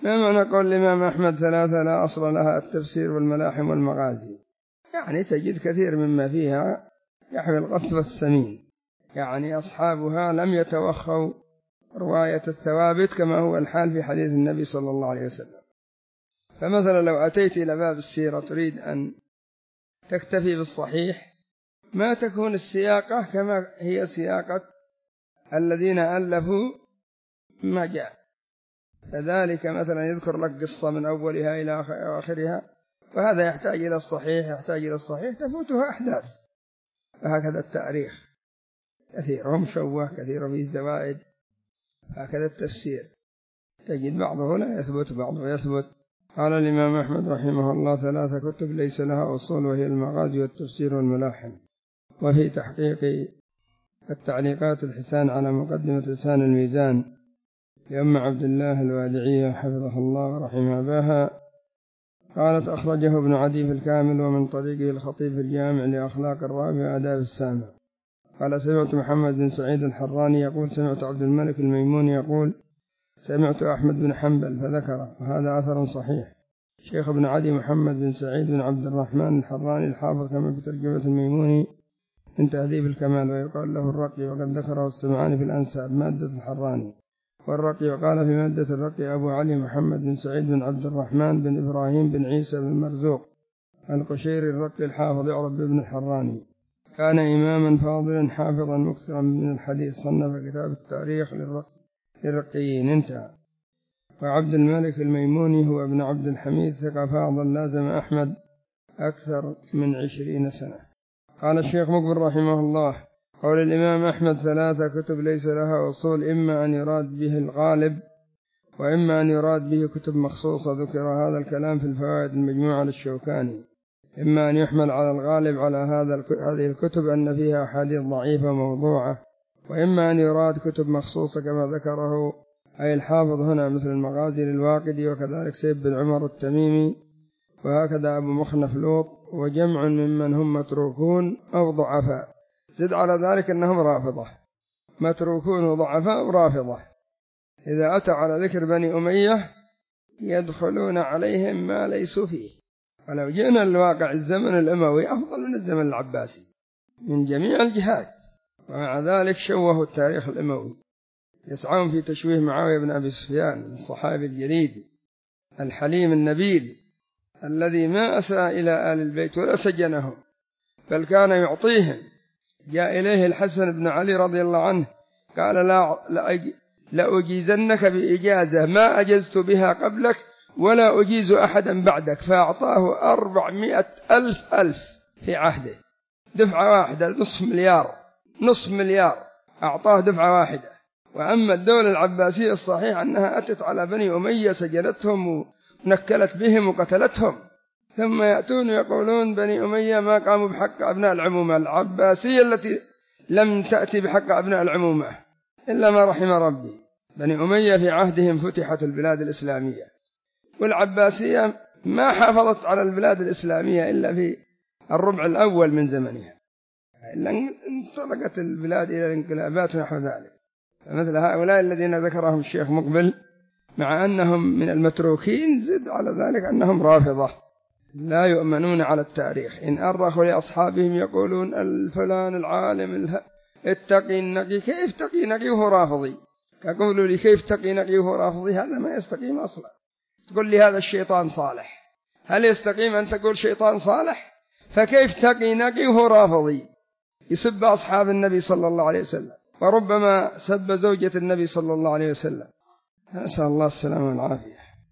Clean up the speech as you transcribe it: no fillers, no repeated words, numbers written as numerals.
ما معنى قول الإمام أحمد ثلاثة لا أصل لها: التفسير والملاحم والمغازي؟ يعني تجد كثير مما فيها يحوي الغث والسمين، يعني أصحابها لم يتوخوا رواية الثوابت كما هو الحال في حديث النبي صلى الله عليه وسلم. فمثلا لو أتيت إلى باب السيرة تريد أن تكتفي بالصحيح، ما تكون السياقة كما هي سياقة الذين ألفوا ما جاء، فذلك مثلا يذكر لك قصة من أولها إلى آخرها، وهذا يحتاج إلى الصحيح، يحتاج إلى الصحيح، تفوتها أحداث. فهكذا التاريخ كثير مشوه، كثير فيه الزوائد. هكذا التفسير تجد بعضه لا يثبت، بعضه يثبت. قال الإمام أحمد رحمه الله: ثلاثة كتب ليس لها أصول، وهي المغازي والتفسير والملاحم. وفي تحقيق التعليقات الحسان على مقدمة لسان الميزان لأم عبد الله الوادعية حفظه الله ورحمه بها، قالت: أخرجه ابن عدي في الكامل، ومن طريقه الخطيب في الجامع لأخلاق الراوي وآداب السامع. قال: سمعت محمد بن سعيد الحراني يقول: سمعت عبد الملك الميموني يقول: سمعت أحمد بن حنبل، فذكره، وهذا أثر صحيح. شيخ ابن عدي محمد بن سعيد بن عبد الرحمن الحراني الحافظ كما في ترجمة الميموني من تهذيب الكمال، ويقال له الرقي، وقد ذكره السمعاني في الأنساب مادة الحراني. والرقي وقال في مادة الرقي أبو علي محمد بن سعيد بن عبد الرحمن بن إبراهيم بن عيسى بن مرزوق القشيري الرقي الحافظ يعرف بابن الحراني. كان إماما فاضلا حافظا مكثرا من الحديث، صنف كتاب التاريخ للرقيين. انتهى. وعبد الملك الميموني هو ابن عبد الحميد، ثقة فاضل، لازم أحمد أكثر من 20 سنة. قال الشيخ مقبل رحمه الله: قول الإمام أحمد ثلاثة كتب ليس لها أصول، إما أن يراد به الغالب، وإما أن يراد به كتب مخصوصة. ذكر هذا الكلام في الفوائد المجموعة للشوكاني. إما أن يحمل على الغالب على هذه الكتب أن فيها أحاديث ضعيفة موضوعة، وإما أن يراد كتب مخصوصة كما ذكره أي الحافظ هنا، مثل المغازي للواقدي، وكذلك سيد بن عمر التميمي، وهكذا أبو مخنف لوط، وجمع ممن هم متروكون أو ضعفاء. زد على ذلك أنهم رافضة، متروكون وضعفاء ورافضة. إذا أتى على ذكر بني أمية يدخلون عليهم ما ليسوا فيه. ولو جئنا الواقع الزمن الأموي أفضل من الزمن العباسي من جميع الجهات، ومع ذلك شوهوا التاريخ الأموي، يسعون في تشويه معاوية بن أبي سفيان الصحابي الجليد الحليم النبيل الذي ما أساء إلى آل البيت ولا سجنهم، بل كان يعطيهم. جاء إليه الحسن بن علي رضي الله عنه قال: لأجيزنك بإجازة ما أجزت بها قبلك ولا أجيز أحدا بعدك، فأعطاه 400,000 في عهده، دفعة واحدة، نصف مليار أعطاه دفعة واحدة. وأما الدولة العباسية الصحيح أنها أتت على بني أمية، سجنتهم ونكلت بهم وقتلتهم، ثم يأتون يقولون بني أمية ما قاموا بحق أبناء العمومة. العباسية التي لم تأتي بحق أبناء العمومة إلا ما رحم ربي. بني أمية في عهدهم فتحت البلاد الإسلامية، والعباسية ما حافظت على البلاد الإسلامية إلا في الربع الأول من زمنها، إلا انطلقت البلاد إلى الانقلابات ونحو ذلك. فمثل هؤلاء الذين ذكرهم الشيخ مقبل مع أنهم من المتروكين، زد على ذلك أنهم رافضة لا يؤمنون على التاريخ. إن أرخوا لأصحابهم يقولون الفلان العالم اتقي النقي. كيف تقي نقي وهو رافضي؟ يقولوا لي كيف تقي نقي وهو رافضي؟ هذا ما يستقيم أصلا. تقول لي هذا الشيطان صالح، هل يستقيم أن تقول شيطان صالح؟ فكيف تقي نقي وهو رافضي يسب أصحاب النبي صلى الله عليه وسلم، وربما سب زوجة النبي صلى الله عليه وسلم. نسأل الله السلامة والعافية.